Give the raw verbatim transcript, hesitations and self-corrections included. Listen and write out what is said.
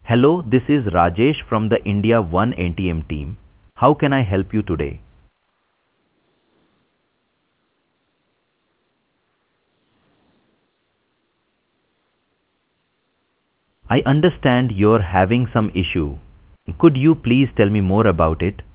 Hello, this is Rajesh from the India One N T M team. How can I help you today? I understand you're having some issue. Could you please tell me more about it?